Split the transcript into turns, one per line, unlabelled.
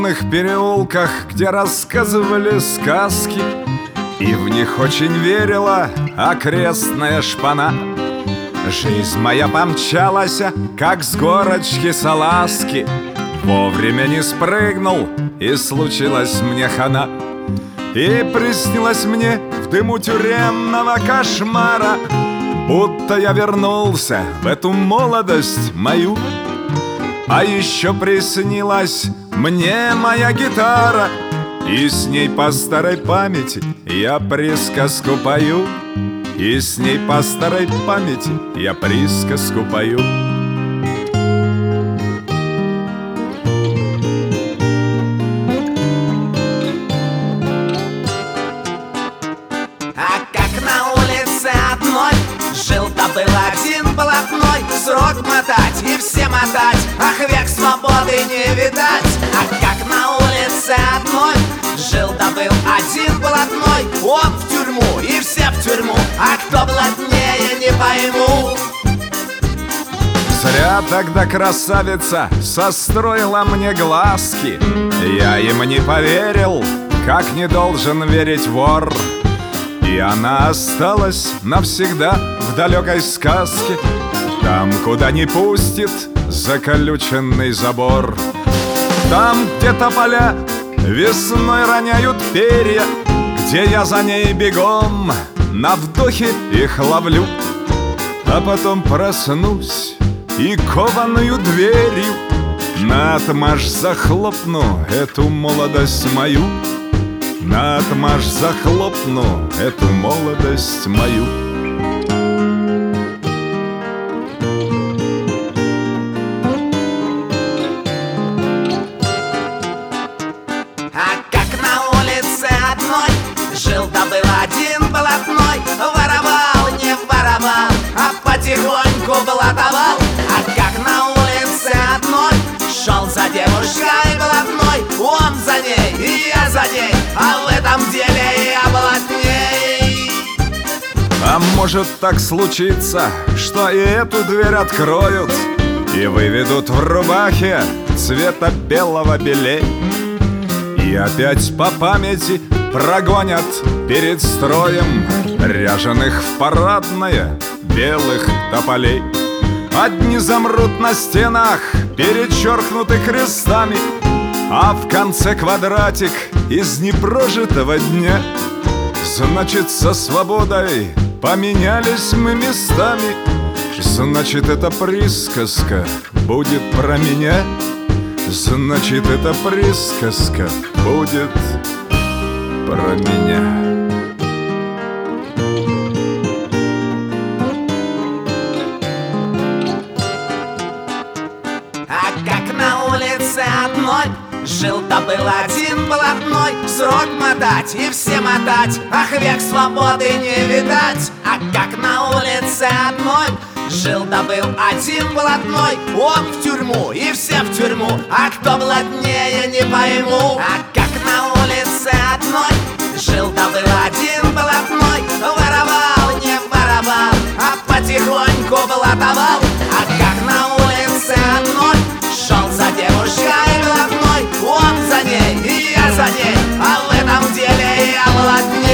темных переулках, где рассказывали сказки, и в них очень верила окрестная шпана. Жизнь моя помчалась, как с горочки салазки. Вовремя не спрыгнул, и случилась мне хана. И приснилось мне в дыму тюремного кошмара, будто я вернулся в эту молодость мою. А еще приснилась мне моя гитара, и с ней по старой памяти я присказку пою. И с ней по старой памяти я присказку пою.
А как на улице одной жил-то был один блатной, срок мотать и все мотать, ах, век свободы не видать. А как на улице одной жил-то был один блатной, он в тюрьму и все в тюрьму, а кто блатнее, не пойму.
Зря тогда красавица состроила мне глазки. Я им не поверил, как не должен верить вор. И она осталась навсегда в далекой сказке, там, куда не пустит заколюченный забор. Там, где тополя весной роняют перья, где я за ней бегом на вдохе их ловлю. А потом проснусь и кованою дверью наотмашь захлопну эту молодость мою. Наотмашь захлопну эту молодость мою.
А как на улице одной жил-то был один блатной, воровал, не воровал, а потихоньку блатовал. А как на улице одной шел за девушкой блатной, он за ней, и я за ней, а в этом деле я блатней.
А может так случится, что и эту дверь откроют и выведут в рубахе цвета белого белей, и опять по памяти прогонят перед строем ряженых в парадное белых тополей. Одни замрут на стенах, перечеркнуты крестами, а в конце квадратик из непрожитого дня. Значит, со свободой поменялись мы местами. Значит, эта присказка будет про меня. Значит, эта присказка будет про меня.
А как на улице одной жил-то был один блатной, срок мотать и все мотать, ах, век свободы не видать. А как на улице одной жил-то был один блатной, он в тюрьму и все в тюрьму, а кто блатнее, не пойму. А как на улице одной жил-то был один блатной, воровал, не воровал, а потихоньку блатовал. А как на улице одной шел за девушкой блатной, он за ней, и я за ней, а в этом деле я блатней.